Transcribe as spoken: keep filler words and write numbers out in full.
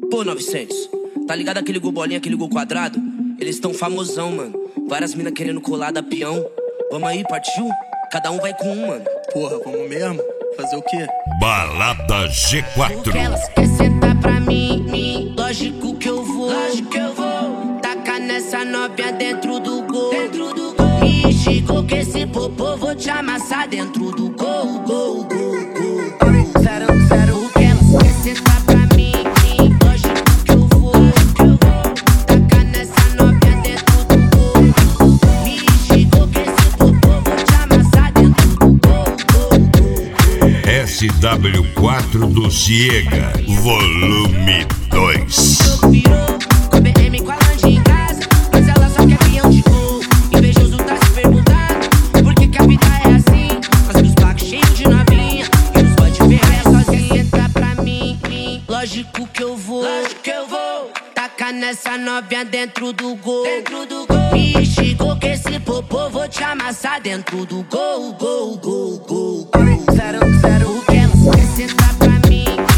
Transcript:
Pô, novecentos, tá ligado aquele gol bolinha, aquele gol quadrado? Eles tão famosão, mano. Várias minas querendo colar da peão. Vamos aí, partiu? Cada um vai com um, mano. Porra, vamos mesmo? Fazer o quê? Balada G quatro. Elas quer sentar pra mim, mim, lógico que eu vou, lógico que eu vou. Taca nessa novinha dentro do gol, dentro do gol. Me chegou que esse popô vou te amassar dentro do gol, gol, gol, gol. Zero, zero, o que elas quer sentar pra mim, mim, lógico que eu vou, lógico que eu vou. Taca nessa novinha dentro do gol. Me chegou que esse popô vou te amassar dentro do gol, gol, gol. S W quatro do Ciega, volume dois. Virou com a B M com a Land em casa, mas ela só quer peão de gol. Invejoso tá se perguntando por que que a vida é assim. Fazendo os blocos cheios de novinha e nos pode pegar sozinha. Entra pra mim, mim, lógico que eu vou, lógico que eu vou. Taca nessa novinha dentro do gol, dentro do gol. Me chegou que esse popô vou te amassar dentro do gol, gol, gol, gol, gol. Zero, zero, o que elas quer sentar pra mim.